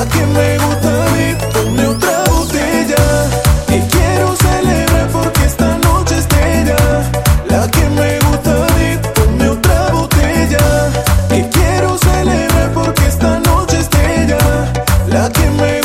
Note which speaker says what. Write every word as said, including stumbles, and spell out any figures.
Speaker 1: que me gusta a mí, ponme otra botella. Que quiero celebrar porque esta noche es bella. La que me gusta a mí, ponme otra botella. Que quiero celebrar porque esta noche es bella. La que me